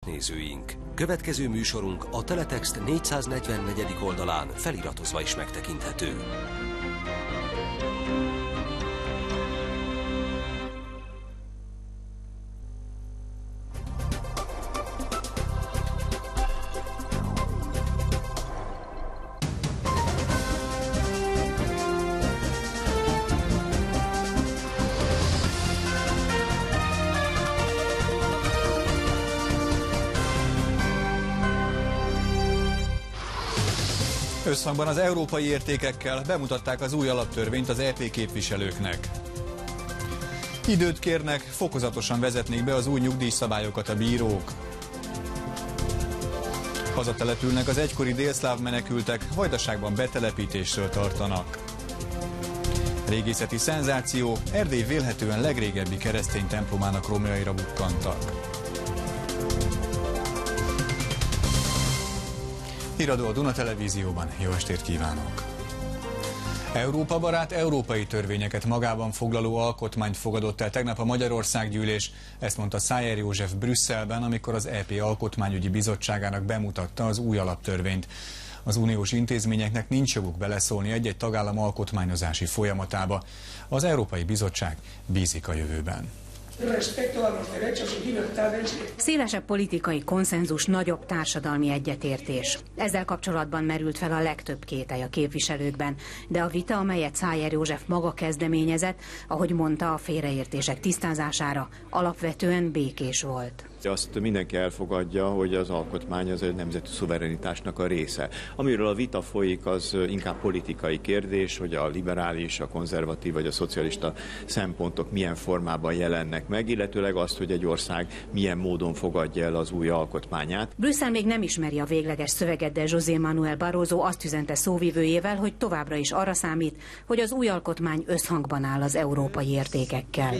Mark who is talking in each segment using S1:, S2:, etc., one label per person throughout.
S1: Nézőink, következő műsorunk a Teletext 444. oldalán feliratozva is megtekinthető.
S2: Összhangban az európai értékekkel bemutatták az új alaptörvényt az EP képviselőknek. Időt kérnek, fokozatosan vezetnék be az új nyugdíjszabályokat a bírók. Hazatelepülnek az egykori délszláv menekültek, Vajdaságban betelepítésről tartanak. Régészeti szenzáció, Erdély vélhetően legrégebbi keresztény templomának romjaira bukkantak. Híradó a Duna Televízióban. Jó estét kívánok! Európa barát európai törvényeket magában foglaló alkotmányt fogadott el tegnap a Magyarországgyűlés, ezt mondta Szájer József Brüsszelben, amikor az EP Alkotmányügyi Bizottságának bemutatta az új alaptörvényt. Az uniós intézményeknek nincs joguk beleszólni egy-egy tagállam alkotmányozási folyamatába. Az Európai Bizottság bízik a jövőben.
S3: Szélesebb politikai konszenzus, nagyobb társadalmi egyetértés. Ezzel kapcsolatban merült fel a legtöbb kételj a képviselőkben, de a vita, amelyet Szájer József maga kezdeményezett, ahogy mondta, a félreértések tisztázására alapvetően békés volt.
S4: Azt mindenki elfogadja, hogy az alkotmány az egy nemzeti szuverenitásnak a része. Amiről a vita folyik, az inkább politikai kérdés, hogy a liberális, a konzervatív vagy a szocialista szempontok milyen formában jelennek meg, illetőleg azt, hogy egy ország milyen módon fogadja el az új alkotmányát.
S3: Brüsszel még nem ismeri a végleges szöveget, de José Manuel Barroso azt üzente szóvivőjével, hogy továbbra is arra számít, hogy az új alkotmány összhangban áll az európai értékekkel.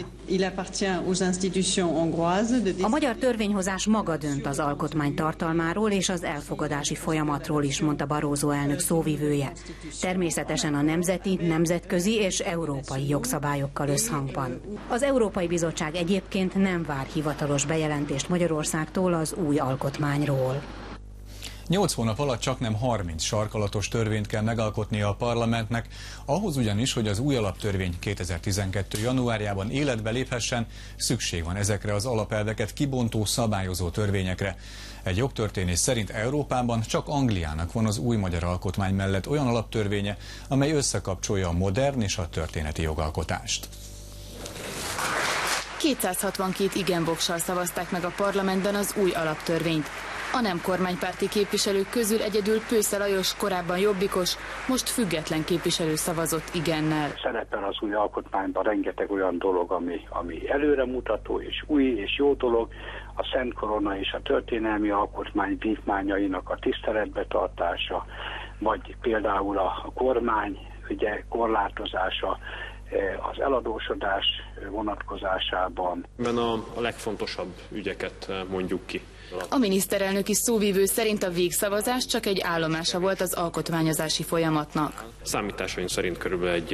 S3: A magyar törvényhozás maga dönt az alkotmány tartalmáról és az elfogadási folyamatról is, mondta Barroso elnök szóvivője. Természetesen a nemzeti, nemzetközi és európai jogszabályokkal összhangban. Az Európai Bizottság egyébként nem vár hivatalos bejelentést Magyarországtól az új alkotmányról.
S2: 8 hónap alatt csaknem 30 sarkalatos törvényt kell megalkotnia a parlamentnek, ahhoz ugyanis, hogy az új alaptörvény 2012. januárjában életbe léphessen, szükség van ezekre az alapelveket kibontó szabályozó törvényekre. Egy jogtörténész szerint Európában csak Angliának van az új magyar alkotmány mellett olyan alaptörvénye, amely összekapcsolja a modern és a történeti jogalkotást.
S5: 262 igen-voksal szavazták meg a parlamentben az új alaptörvényt. A nem kormánypárti képviselők közül egyedül Pősze Lajos, korábban jobbikos, most független képviselő szavazott igennel.
S6: Szerepel az új alkotmányban rengeteg olyan dolog, ami előremutató és új és jó dolog. A Szent Korona és a történelmi alkotmány vívmányainak a tiszteletbe tartása, vagy például a kormány ugye korlátozása, az eladósodás vonatkozásában.
S7: A legfontosabb ügyeket mondjuk ki.
S5: A miniszterelnöki szóvivő szerint a végszavazás csak egy állomása volt az alkotmányozási folyamatnak.
S7: Számításaink szerint körülbelül egy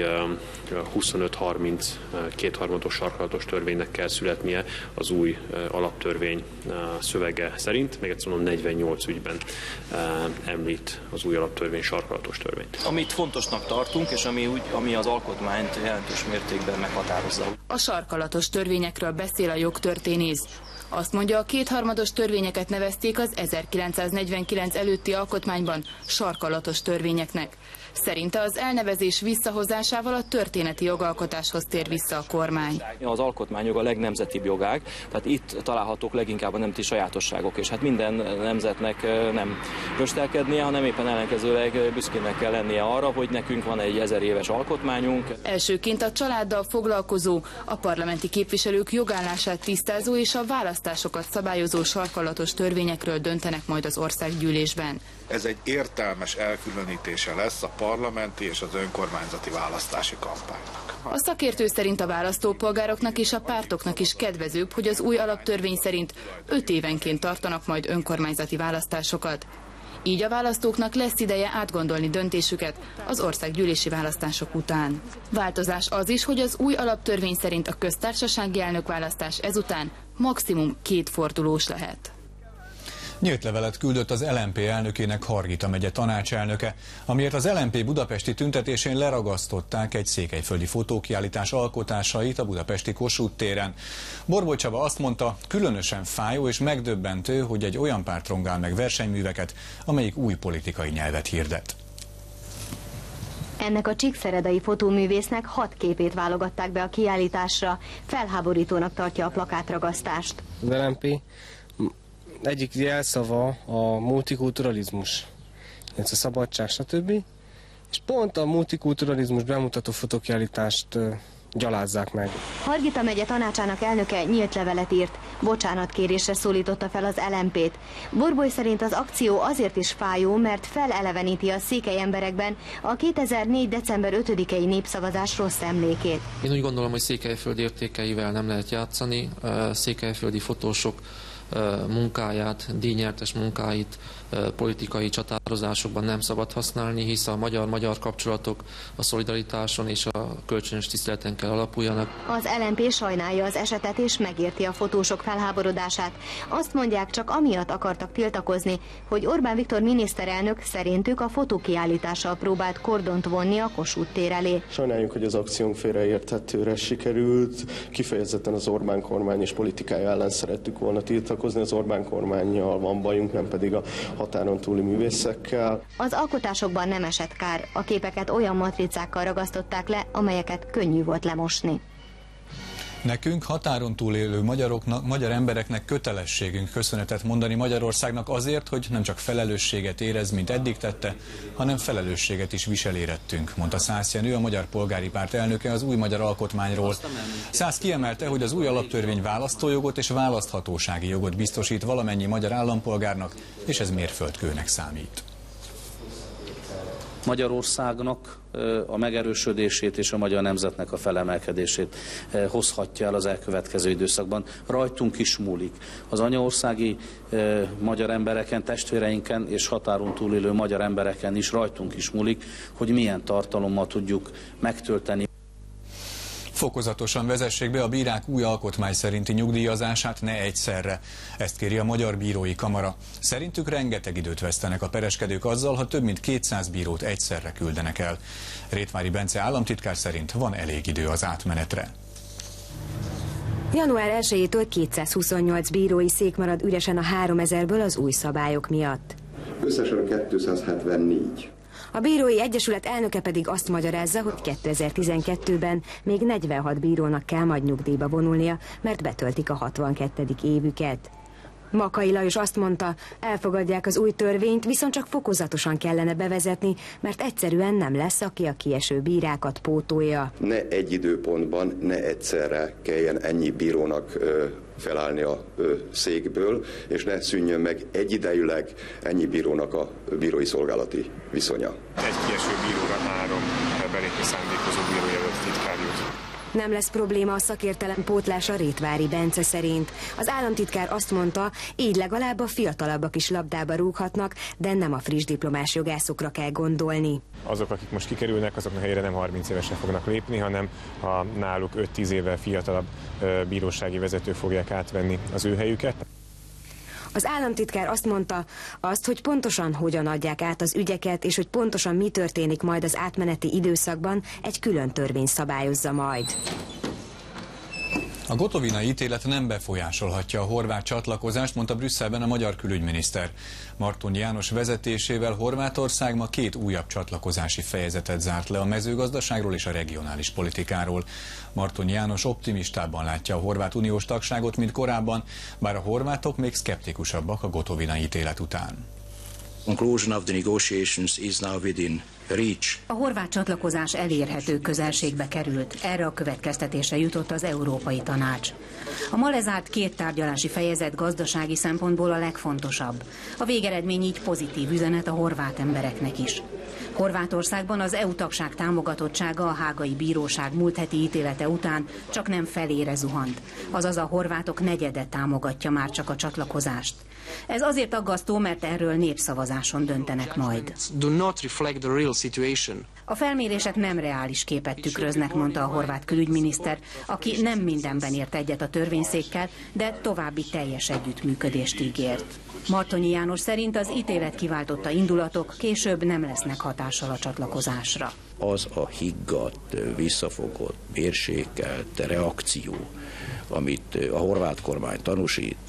S7: 25-30 kétharmados sarkalatos törvénynek kell születnie az új alaptörvény szövege szerint. Még egyszer mondom, 48 ügyben említ az új alaptörvény sarkalatos törvényt.
S8: Amit fontosnak tartunk, és ami az alkotmányt jelentős mértékben meghatározza.
S5: A sarkalatos törvényekről beszél a jogtörténész. Azt mondja, a kétharmados törvényeket nevezték az 1949 előtti alkotmányban sarkalatos törvényeknek. Szerinte az elnevezés visszahozásával a történeti jogalkotáshoz tér vissza a kormány.
S8: Az alkotmányjog a legnemzetibb jogág, tehát itt találhatók leginkább a nemzeti sajátosságok, és hát minden nemzetnek nem röstelkednie, hanem éppen ellenkezőleg büszkének kell lennie arra, hogy nekünk van egy 1000 éves alkotmányunk.
S5: Elsőként a családdal foglalkozó, a parlamenti képviselők jogállását tisztázó és a választásokat szabályozó sarkalatos törvényekről döntenek majd az országgyűlésben.
S9: Ez egy értelmes elkülönítése lesz a parlamenti és az önkormányzati választási kampánynak.
S5: A szakértő szerint a választópolgároknak és a pártoknak is kedvezőbb, hogy az új alaptörvény szerint 5 évenként tartanak majd önkormányzati választásokat. Így a választóknak lesz ideje átgondolni döntésüket az országgyűlési választások után. Változás az is, hogy az új alaptörvény szerint a köztársasági elnökválasztás ezután maximum 2 fordulós lehet.
S2: Nyílt levelet küldött az LMP elnökének Hargita megye tanácselnöke, amiért az LMP budapesti tüntetésén leragasztották egy székelyföldi fotókiállítás alkotásait a budapesti Kossuth téren. Borbóly Csaba azt mondta, különösen fájó és megdöbbentő, hogy egy olyan párt rongál meg versenyműveket, amelyik új politikai nyelvet hirdet.
S10: Ennek a csíkszeredai fotóművésznek 6 képét válogatták be a kiállításra, felháborítónak tartja a plakátragasztást.
S11: Az LMP egyik jelszava a multikulturalizmus, a szabadság, stb. És pont a multikulturalizmus bemutató fotókiállítást gyalázzák meg.
S10: Hargita megye tanácsának elnöke nyílt levelet írt, bocsánatkérésre szólította fel az LMP-t. Borbóly szerint az akció azért is fájó, mert feleleveníti a székely emberekben a 2004. december 5-i népszavazás rossz emlékét.
S12: Én úgy gondolom, hogy Székelyföld értékeivel nem lehet játszani, székelyföldi fotósok munkáját, díjnyertes munkáit politikai csatározásokban nem szabad használni, hisz a magyar-magyar kapcsolatok a szolidaritáson és a kölcsönös tiszteleten kell alapuljanak.
S10: Az LMP sajnálja az esetet és megérti a fotósok felháborodását. Azt mondják, csak amiatt akartak tiltakozni, hogy Orbán Viktor miniszterelnök szerintük a fotókiállítással próbált kordont vonni a Kossuth tér elé.
S13: Sajnáljuk, hogy az akciónk félreérthetőre sikerült. Kifejezetten az Orbán kormány és politikája ellen szerettük volna tiltakozni. Az Orbán kormánnyal van bajunk, nem pedig a határon túli művészekkel.
S10: Az alkotásokban nem esett kár, a képeket olyan matricákkal ragasztották le, amelyeket könnyű volt lemosni.
S2: Nekünk, határon túl élő magyar embereknek kötelességünk köszönetet mondani Magyarországnak azért, hogy nem csak felelősséget érez, mint eddig tette, hanem felelősséget is visel érettünk, mondta Szász Jenő, a Magyar Polgári Párt elnöke az új magyar alkotmányról. Szász kiemelte, hogy az új alaptörvény választójogot és választhatósági jogot biztosít valamennyi magyar állampolgárnak, és ez mérföldkőnek számít.
S14: Magyarországnak a megerősödését és a magyar nemzetnek a felemelkedését hozhatja el az elkövetkező időszakban. Rajtunk is múlik. Az anyaországi magyar embereken, testvéreinken és határon túlélő magyar embereken is rajtunk is múlik, hogy milyen tartalommal tudjuk megtölteni.
S2: Fokozatosan vezessék be a bírák új alkotmány szerinti nyugdíjazását, ne egyszerre. Ezt kéri a Magyar Bírói Kamara. Szerintük rengeteg időt vesztenek a pereskedők azzal, ha több mint 200 bírót egyszerre küldenek el. Rétvári Bence államtitkár szerint van elég idő az átmenetre.
S15: Január 1-től 228 bírói szék marad üresen a 3000-ből az új szabályok miatt.
S16: Összesen 274.
S15: A Bírói Egyesület elnöke pedig azt magyarázza, hogy 2012-ben még 46 bírónak kell majd nyugdíjba vonulnia, mert betöltik a 62. évüket. Makai Lajos azt mondta, elfogadják az új törvényt, viszont csak fokozatosan kellene bevezetni, mert egyszerűen nem lesz, aki a kieső bírákat pótolja.
S16: Ne egy időpontban, ne egyszerre kelljen ennyi bírónak felállni a székből, és ne szűnjön meg egyidejűleg ennyi bírónak a bírói szolgálati viszonya.
S17: Egy kieső bíróra 3 belépni szándékozó bírójelölt titkár jut.
S15: Nem lesz probléma a szakértelem pótlása Rétvári Bence szerint. Az államtitkár azt mondta, így legalább a fiatalabbak is labdába rúghatnak, de nem a friss diplomás jogászokra kell gondolni.
S17: Azok, akik most kikerülnek, azoknak helyére nem 30 évesen fognak lépni, hanem a náluk 5-10 évvel fiatalabb bírósági vezetők fogják átvenni az ő helyüket.
S15: Az államtitkár azt mondta, hogy pontosan hogyan adják át az ügyeket, és hogy pontosan mi történik majd az átmeneti időszakban, egy külön törvény szabályozza majd.
S2: A gotovinai ítélet nem befolyásolhatja a horvát csatlakozást, mondta Brüsszelben a magyar külügyminiszter. Martonyi János vezetésével Horvátország ma 2 újabb csatlakozási fejezetet zárt le a mezőgazdaságról és a regionális politikáról. Martonyi János optimistában látja a horvát uniós tagságot, mint korábban, bár a horvátok még szkeptikusabbak a gotovinai ítélet után.
S3: A horvát csatlakozás elérhető közelségbe került. Erre a következtetésre jutott az Európai Tanács. A ma lezárt 2 tárgyalási fejezet gazdasági szempontból a legfontosabb. A végeredmény így pozitív üzenet a horvát embereknek is. Horvátországban az EU tagság támogatottsága a Hágai Bíróság múlt heti ítélete után csak nem felére zuhant. Azaz a horvátok negyede támogatja már csak a csatlakozást. Ez azért aggasztó, mert erről népszavazáson döntenek majd. A felmérések nem reális képet tükröznek, mondta a horvát külügyminiszter, aki nem mindenben ért egyet a törvényszékkel, de további teljes együttműködést ígért. Martonyi János szerint az ítélet kiváltotta indulatok később nem lesznek hatással a csatlakozásra.
S18: Az a higgadt, visszafogott, mérsékelt reakció, amit a horvát kormány tanúsít,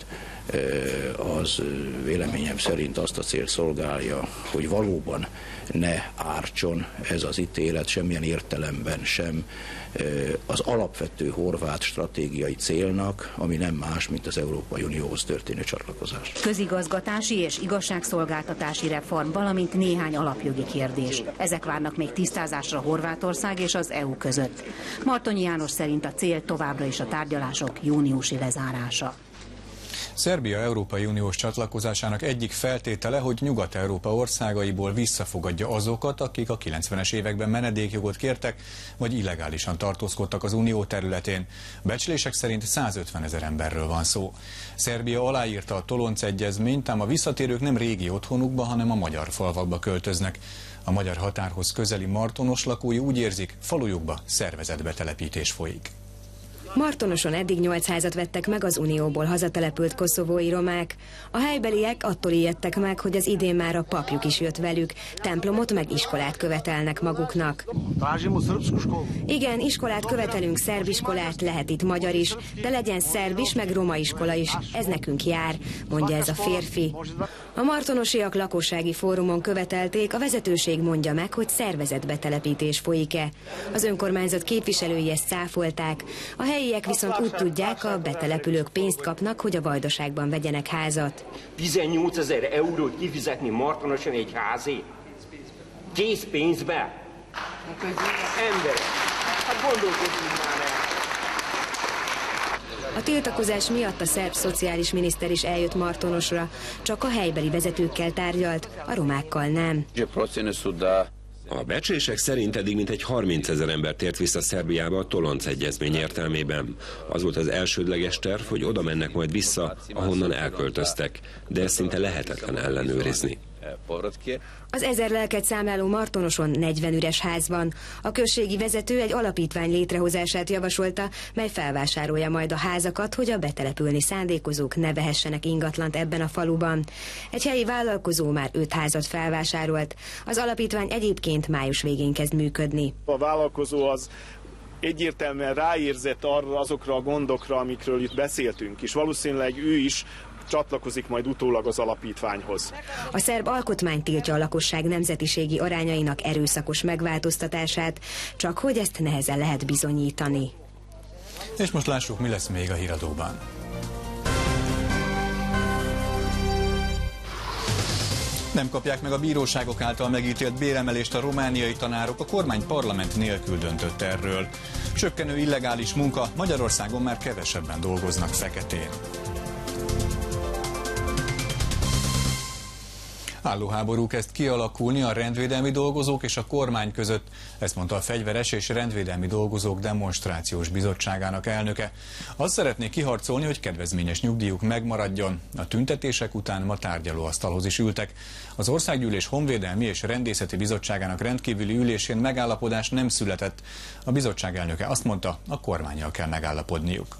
S18: az véleményem szerint azt a célt szolgálja, hogy valóban ne ártson ez az ítélet semmilyen értelemben sem az alapvető horvát stratégiai célnak, ami nem más, mint az Európai Unióhoz történő csatlakozás.
S3: Közigazgatási és igazságszolgáltatási reform, valamint néhány alapjogi kérdés. Ezek várnak még tisztázásra Horvátország és az EU között. Martonyi János szerint a cél továbbra is a tárgyalások júniusi lezárása.
S2: Szerbia Európai Uniós csatlakozásának egyik feltétele, hogy Nyugat-Európa országaiból visszafogadja azokat, akik a 90-es években menedékjogot kértek, vagy illegálisan tartózkodtak az unió területén. Becslések szerint 150 000 emberről van szó. Szerbia aláírta a Tolonc egyezményt, ám a visszatérők nem régi otthonukba, hanem a magyar falvakba költöznek. A magyar határhoz közeli Martonos lakói úgy érzik, falujukba szervezett betelepítés folyik.
S15: Martonoson eddig 8 házat vettek meg az unióból hazatelepült koszovói romák. A helybeliek attól ijedtek meg, hogy az idén már a papjuk is jött velük, templomot meg iskolát követelnek maguknak. Igen, iskolát követelünk, szerbiskolát, lehet itt magyar is, de legyen szerb is, meg roma iskola is, ez nekünk jár, mondja ez a férfi. A martonosiak lakossági fórumon követelték, a vezetőség mondja meg, hogy szervezett betelepítés folyik-e. Az önkormányzat képviselői ezt cáfolták, a helyiek viszont úgy tudják, a betelepülők pénzt kapnak, hogy a Vajdaságban vegyenek házat.
S19: 18 000 eurót kifizetni Martonoson egy házé? Készpénzbe? Emberek, hát gondolkodjunk már el.
S15: A tiltakozás miatt a szerb szociális miniszter is eljött Martonosra, csak a helybeli vezetőkkel tárgyalt, a romákkal nem.
S20: A becslések szerint eddig mintegy 30 000 ember tért vissza Szerbiába a Tolonc egyezmény értelmében. Az volt az elsődleges terv, hogy oda mennek majd vissza, ahonnan elköltöztek, de ezt szinte lehetetlen ellenőrizni.
S15: Az 1000 lelket számláló Martonoson 40 üres ház van. A községi vezető egy alapítvány létrehozását javasolta, mely felvásárolja majd a házakat, hogy a betelepülni szándékozók ne vehessenek ingatlant ebben a faluban. Egy helyi vállalkozó már 5 házat felvásárolt. Az alapítvány egyébként május végén kezd működni.
S21: A vállalkozó az egyértelműen ráérzett azokra a gondokra, amikről itt beszéltünk, és valószínűleg ő is csatlakozik majd utólag az alapítványhoz.
S15: A szerb alkotmány tiltja a lakosság nemzetiségi arányainak erőszakos megváltoztatását, csak hogy ezt nehezen lehet bizonyítani.
S2: És most lássuk, mi lesz még a híradóban. Nem kapják meg a bíróságok által megítélt béremelést a romániai tanárok, a kormány parlament nélkül döntött erről. Csökkenő illegális munka, Magyarországon már kevesebben dolgoznak feketén. Állóháború kezd kialakulni a rendvédelmi dolgozók és a kormány között, ezt mondta a Fegyveres és Rendvédelmi Dolgozók Demonstrációs Bizottságának elnöke. Azt szeretnék kiharcolni, hogy kedvezményes nyugdíjuk megmaradjon. A tüntetések után ma tárgyalóasztalhoz is ültek. Az Országgyűlés Honvédelmi és Rendészeti Bizottságának rendkívüli ülésén megállapodás nem született. A bizottság elnöke azt mondta, a kormánnyal kell megállapodniuk.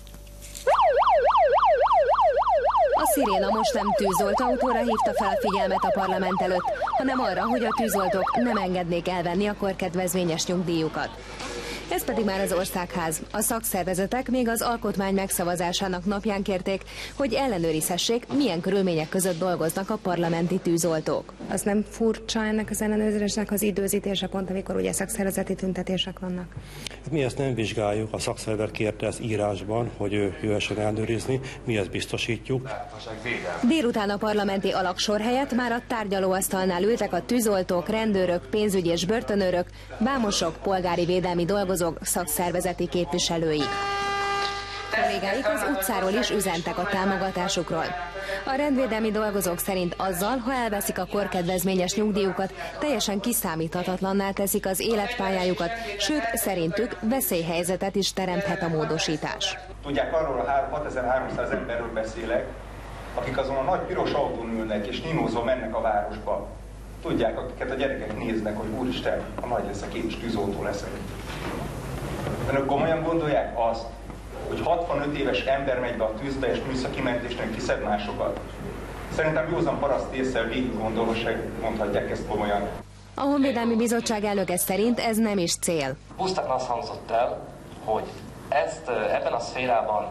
S22: A sziréna most nem tűzoltóautóra hívta fel a figyelmet a parlament előtt, hanem arra, hogy a tűzoltók nem engednék elvenni a korkedvezményes nyugdíjukat. Ez pedig már az országház. A szakszervezetek még az alkotmány megszavazásának napján kérték, hogy ellenőrizhessék, milyen körülmények között dolgoznak a parlamenti tűzoltók.
S23: Az nem furcsa ennek az ellenőrzésnek az időzítése, pont amikor ugye szakszervezeti tüntetések vannak?
S24: Mi ezt nem vizsgáljuk, a szakszervezet kérte ezt írásban, hogy ő jöhessen ellenőrizni, mi ezt biztosítjuk.
S22: Délután a parlamenti alaksor helyett már a tárgyalóasztalnál ültek a tűzoltók, rendőrök, pénzügyi és börtönőrök, vámosok, polgári védelmi dolgozók, szakszervezeti képviselői. Kollégáik az utcáról is üzentek a támogatásukról. A rendvédelmi dolgozók szerint azzal, ha elveszik a korkedvezményes nyugdíjukat, teljesen kiszámíthatatlanná teszik az életpályájukat, sőt, szerintük veszélyhelyzetet is teremthet a módosítás.
S25: Tudják, arról a 6300 emberről beszélek,
S1: akik azon a nagy piros autón ülnek és ninózva mennek a városba, tudják, akiket a gyerekek néznek, hogy úristen, ha nagy leszek, én is tűzoltó leszek. Önök komolyan gondolják azt, hogy 65 éves ember megy be a tűzbe és műszaki mentésnek kiszed másokat? Szerintem józan paraszt ésszel végig gondolva se mondhatják ezt komolyan.
S22: A Honvédelmi Bizottság elnöke szerint ez nem is cél.
S4: Pusztán az hangzott el, hogy ebben a szférában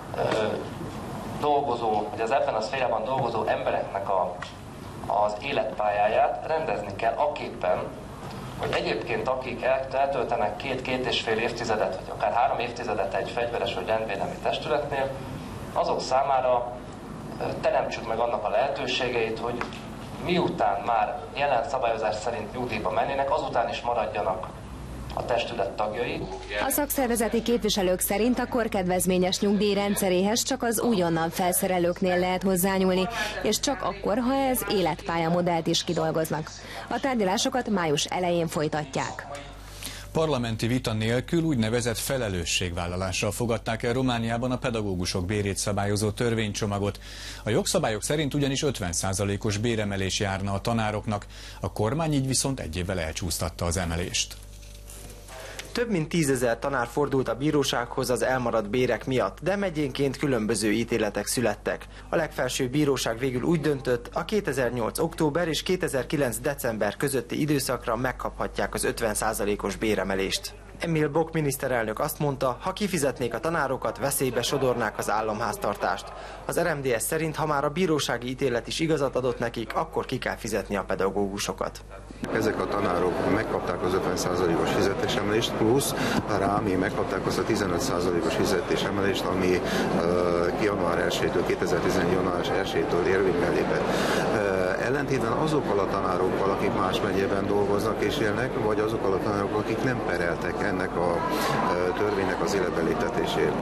S4: dolgozó embereknek az életpályáját rendezni kell aképpen, hogy egyébként akik eltöltenek 2-2,5 évtizedet, vagy akár 3 évtizedet egy fegyveres vagy rendvédelmi testületnél, azok számára teremtsük meg annak a lehetőségeit, hogy miután már jelen szabályozás szerint nyugdíjba mennének, azután is maradjanak a testület tagjai.
S22: A szakszervezeti képviselők szerint a korkedvezményes nyugdíj rendszeréhez csak az újonnan felszerelőknél lehet hozzányúlni, és csak akkor, ha ez életpályamodellt is kidolgoznak. A tárgyalásokat május elején folytatják.
S2: Parlamenti vita nélkül úgynevezett felelősségvállalással fogadták el Romániában a pedagógusok bérét szabályozó törvénycsomagot. A jogszabályok szerint ugyanis 50%-os béremelés járna a tanároknak, a kormány így viszont egy évvel elcsúsztatta az emelést.
S6: Több mint 10 000 tanár fordult a bírósághoz az elmaradt bérek miatt, de megyénként különböző ítéletek születtek. A legfelsőbb bíróság végül úgy döntött, a 2008. október és 2009. december közötti időszakra megkaphatják az 50%-os béremelést. Emil Boc miniszterelnök azt mondta, ha kifizetnék a tanárokat, veszélybe sodornák az államháztartást. Az RMDS szerint, ha már a bírósági ítélet is igazat adott nekik, akkor ki kell fizetni a pedagógusokat.
S7: Ezek a tanárok megkapták az 50%-os fizetésemelést, plusz rá még megkapták azt a 15%-os fizetésemelést, ami január 1-től, 2011. január 1-től érvénybe lépett. Ellentétben azokkal a tanárokkal, akik más megyében dolgoznak és élnek, vagy azokkal a tanárokkal, akik nem pereltek ennek a törvénynek az életbe léptetését.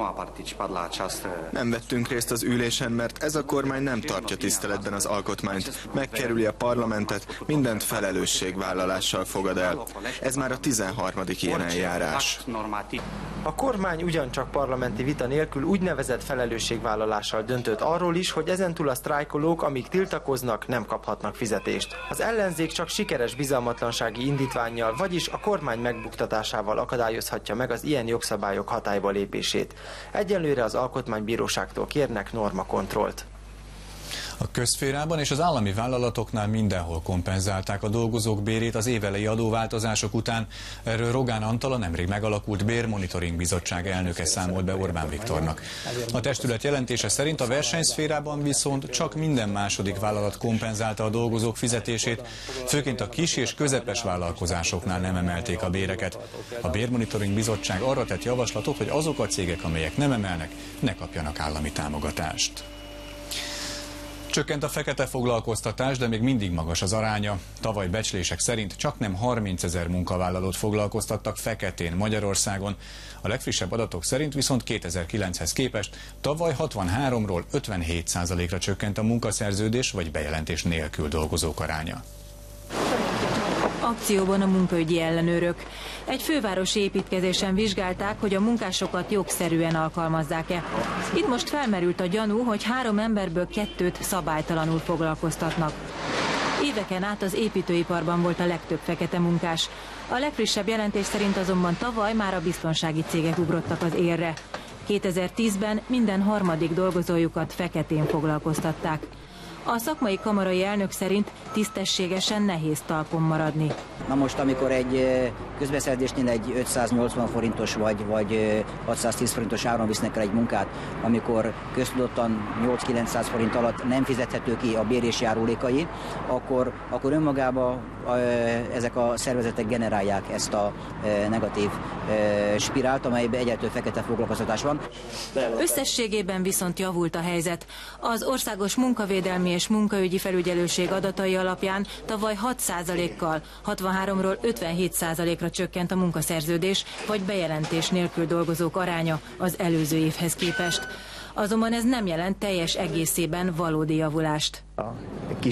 S25: Nem vettünk részt az ülésen, mert ez a kormány nem tartja tiszteletben az alkotmányt, megkerüli a parlamentet, mindent felelősségvállalással fogad el. Ez már a 13. ilyen eljárás.
S6: A kormány ugyancsak parlamenti vita nélkül úgynevezett felelősségvállalással döntött arról is, hogy ezentúl a sztrájkolók, amíg tiltakoznak, nem kaphatnak fizetést. Az ellenzék csak sikeres bizalmatlansági indítvánnyal, vagyis a kormány megbuktatásával akadályozhatja meg az ilyen jogszabályok hatályba lépését. Egyelőre az alkotmánybíróságtól kérnek normakontrollt.
S2: A közszférában és az állami vállalatoknál mindenhol kompenzálták a dolgozók bérét az évelei adóváltozások után. Erről Rogán Antal, a nemrég megalakult Bérmonitoring Bizottság elnöke számolt be Orbán Viktornak. A testület jelentése szerint a versenyszférában viszont csak minden második vállalat kompenzálta a dolgozók fizetését, főként a kis és közepes vállalkozásoknál nem emelték a béreket. A Bérmonitoring Bizottság arra tett javaslatot, hogy azok a cégek, amelyek nem emelnek, ne kapjanak állami támogatást. Csökkent a fekete foglalkoztatás, de még mindig magas az aránya. Tavaly becslések szerint csaknem 30 000 munkavállalót foglalkoztattak feketén Magyarországon. A legfrissebb adatok szerint viszont 2009-hez képest tavaly 63-ról 57%-ra csökkent a munkaszerződés vagy bejelentés nélkül dolgozók aránya.
S26: Akcióban a munkaügyi ellenőrök. Egy fővárosi építkezésen vizsgálták, hogy a munkásokat jogszerűen alkalmazzák-e. Itt most felmerült a gyanú, hogy 3 emberből 2-t szabálytalanul foglalkoztatnak. Éveken át az építőiparban volt a legtöbb fekete munkás. A legfrissebb jelentés szerint azonban tavaly már a biztonsági cégek ugrottak az élre. 2010-ben minden harmadik dolgozójukat feketén foglalkoztatták. A szakmai kamarai elnök szerint tisztességesen nehéz talpon maradni.
S27: Na most, amikor egy közbeszerzésnél egy 580 forintos vagy 610 forintos áron visznek el egy munkát, amikor köztudottan 8-900 forint alatt nem fizethető ki a bér és járulékai, akkor önmagában ezek a szervezetek generálják ezt a negatív spirált, amelyben egyáltalán fekete foglalkoztatás van.
S26: Összességében viszont javult a helyzet. Az Országos Munkavédelmi és Munkaügyi Felügyelőség adatai alapján tavaly 6%-kal, 63-ról 57%-ra csökkent a munkaszerződés vagy bejelentés nélkül dolgozók aránya az előző évhez képest. Azonban ez nem jelent teljes egészében valódi javulást.
S6: A kisebb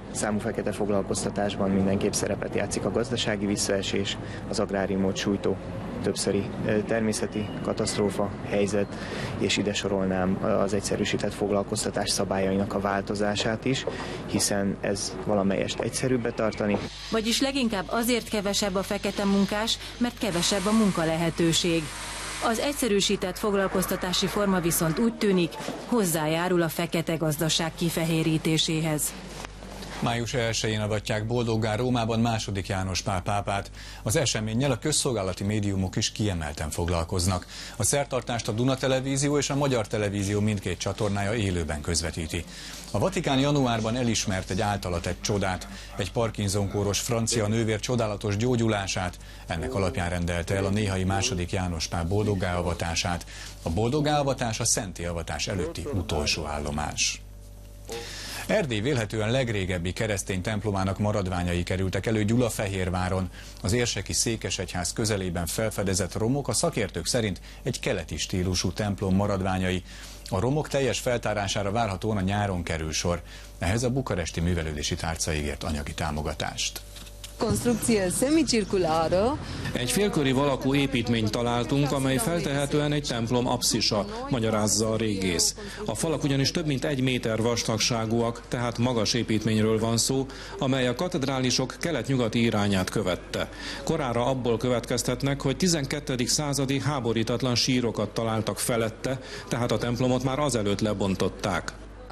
S6: számú fekete foglalkoztatásban mindenképp szerepet játszik a gazdasági visszaesés, az agráriumot sújtó többszöri természeti katasztrófa helyzet, és ide sorolnám az egyszerűsített foglalkoztatás szabályainak a változását is, hiszen ez valamelyest egyszerűbb betartani.
S26: Vagyis leginkább azért kevesebb a fekete munkás, mert kevesebb a munkalehetőség. Az egyszerűsített foglalkoztatási forma viszont úgy tűnik, hozzájárul a fekete gazdaság kifehérítéséhez.
S2: Május 1-én avatják boldoggá Rómában II. János Pál pápát. Az eseménnyel a közszolgálati médiumok is kiemelten foglalkoznak. A szertartást a Duna Televízió és a Magyar Televízió mindkét csatornája élőben közvetíti. A Vatikán januárban elismert egy általa tett csodát, egy Parkinson-kóros francia nővér csodálatos gyógyulását. Ennek alapján rendelte el a néhai II. János Pál boldoggá avatását. A boldoggá avatás a szentté avatás előtti utolsó állomás. Erdély vélhetően legrégebbi keresztény templomának maradványai kerültek elő Gyulafehérváron. Az érseki székesegyház közelében felfedezett romok a szakértők szerint egy keleti stílusú templom maradványai. A romok teljes feltárására várhatóan a nyáron kerül sor. Ehhez a bukaresti művelődési tárca ígért anyagi támogatást.
S5: Egy félkörív alakú építményt találtunk, amely feltehetően egy templom apszisa, magyarázza a régész. A falak ugyanis több mint 1 méter vastagságúak, tehát magas építményről van szó, amely a katedrálisok kelet-nyugati irányát követte. Korára abból következtetnek, hogy 12. századi háborítatlan sírokat találtak felette, tehát a templomot már azelőtt lebontották.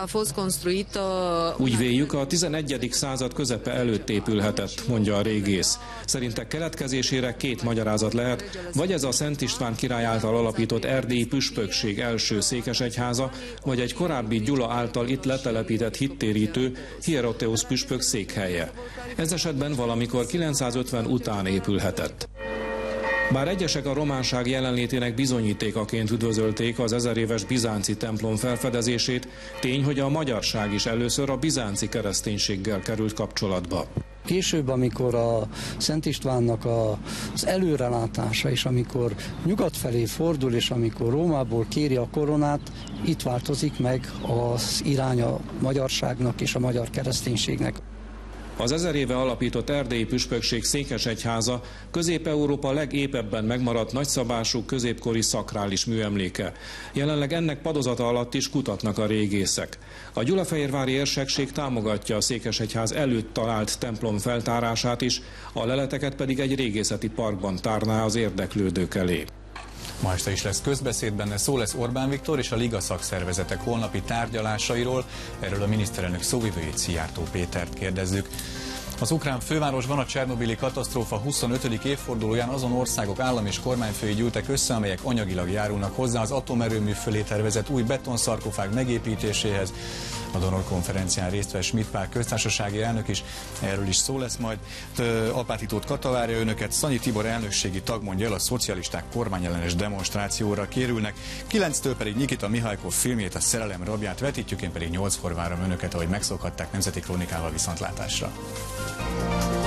S5: Úgy véljük, a 11. század közepe előtt épülhetett, mondja a régész. Szerinte keletkezésére 2 magyarázat lehet, vagy ez a Szent István király által alapított erdélyi püspökség első székesegyháza, vagy egy korábbi Gyula által itt letelepített hittérítő Hieroteus püspök székhelye. Ez esetben valamikor 950 után épülhetett. Bár egyesek a románság jelenlétének bizonyítékaként üdvözölték az 1000 éves bizánci templom felfedezését, tény, hogy a magyarság is először a bizánci kereszténységgel került kapcsolatba.
S8: Később, amikor a Szent Istvánnak az előrelátása, és amikor nyugat felé fordul, és amikor Rómából kéri a koronát, itt változik meg az irány a magyarságnak és a magyar kereszténységnek.
S5: Az 1000 éve alapított erdélyi püspökség székesegyháza Közép-Európa legépebben megmaradt nagyszabású középkori szakrális műemléke. Jelenleg ennek padozata alatt is kutatnak a régészek. A gyulafehérvári érsekség támogatja a székesegyház előtt talált templom feltárását is, a leleteket pedig egy régészeti parkban tárná az érdeklődők elé.
S2: Ma este is lesz közbeszéd, benne szó lesz Orbán Viktor és a Liga szakszervezetek holnapi tárgyalásairól. Erről a miniszterelnök szóvivőjét, Szijjártó Pétert kérdezzük. Az ukrán fővárosban a csernobili katasztrófa 25. évfordulóján azon országok állam és kormányfői gyűltek össze, amelyek anyagilag járulnak hozzá az atomerőmű fölé tervezett új betonszarkofág megépítéséhez. A Donor konferencián részt vett Schmidt Pál köztársasági elnök is, erről is szó lesz majd. Apáti Tóth Kata várja önöket, Szanyi Tibor elnökségi tag mondja el, a szocialisták kormányellenes demonstrációra kérülnek. 9-től pedig Nikita Mihajkov filmjét, a Szerelem rabját vetítjük, én pedig 8-kor várom önöket, ahogy megszokhatták, Nemzeti Krónikával viszontlátásra.